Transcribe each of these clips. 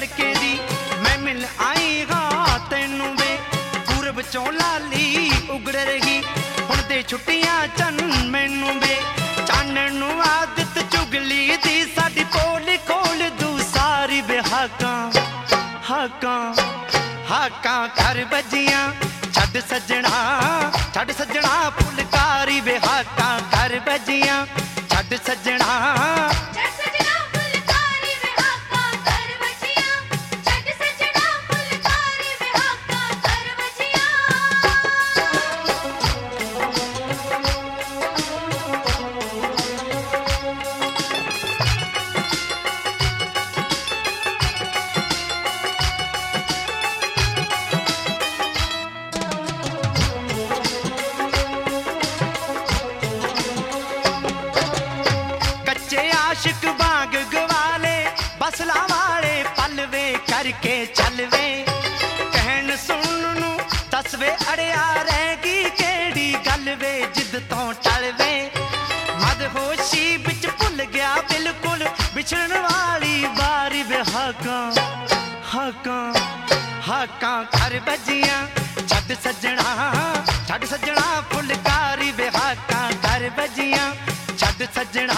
तड़के दी मैं मिल आई हाँ तेनू वे पूरब चों लाली उगड़ रही हुण दे छुट्टियां चन मैनू वे चानण नू आदत चुगली दी साडी पोल खोल दू सारी वे हाकां हाकां हाकां कर बजियां छड़ सजना फुलकारी वे हाकां कर बजियां छड़ सजना आशिक बाग गवाले बसला वाले पलवे करके चलवे कहन सुनू दसवे अड़िया रहेगी केड़ी गलवे जिद तो टलवे मदहोशी बिच भुल गया बिल्कुल बिछड़न वाली बारी वे हाकां हाकां हाकां कर बजियां छड़ सजना फुलकारी वे हाकां कर बजियां छड़ सजना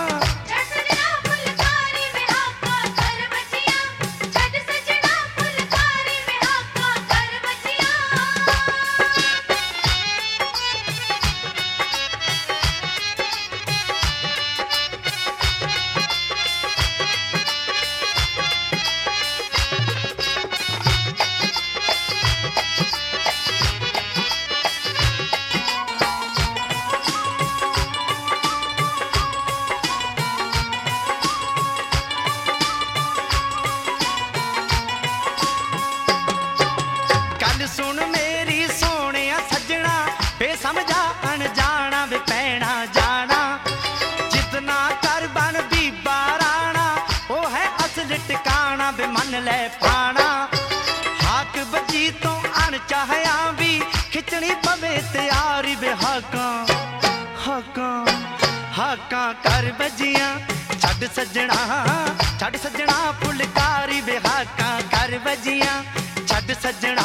सुन मेरी सोने सजना बेसमझा अनजाना वे पैना जाना जितना कर बन बीबा राणा ओ है असल टिकाना वे मन ले पाना हाक बजी तो अनचाहया भी खिचनी पवे तैयारी वे हाकां हाकां हाकां कर बजियां छड़ सजना फुलकारी वे हाकां कर बजियां छड़ सजना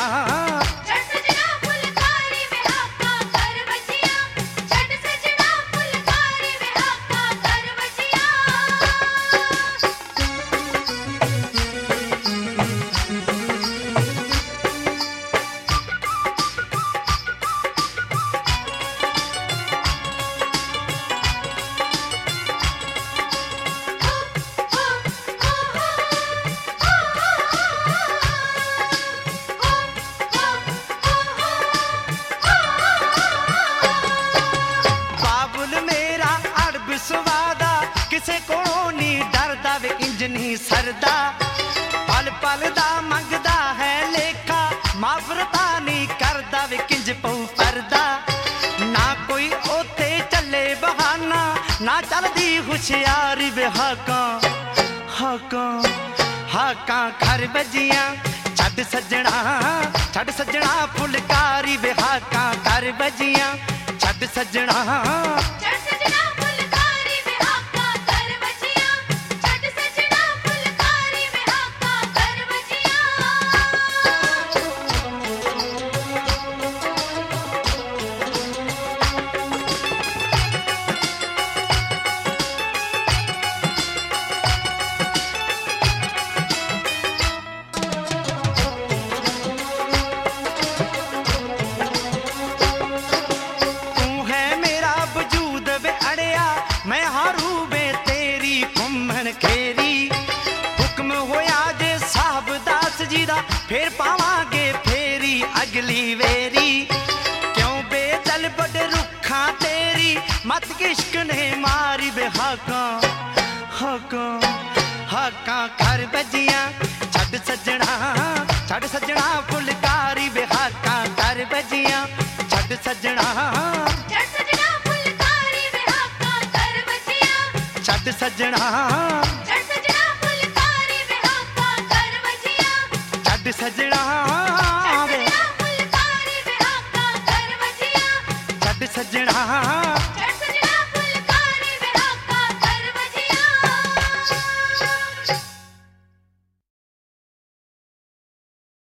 किसे को नी डरदा वे इंज नहीं सरदा पल पल दा मंगदा है लेखा माफरता नहीं करदा वे किंज पऊ परदा ना कोई ओथे चले बहाना ना चलदी होशियारी वे हाकां हाकां हाकां कर बजियां छड़ सजना फुलकारी वे हाकां कर बजियां छड़ सजना मैं हारू बे तेरी घुमन खेरी हुक्म होया जे साहब दास जी दा फिर पावांगे फेरी अगली वेरी क्यों बेदल बड़ रुखा तेरी मत किश्क ने मारी बे हाकां हाकां हाकां कर बजियां छड़ सजना फुलकारी बे हाकां कर बजियां छड़ सजना छड़ सजना फुलकारी वे हाकां कर बजियां छड़ सजना फुलकारी वे हाकां कर बजियां छड़ सजना।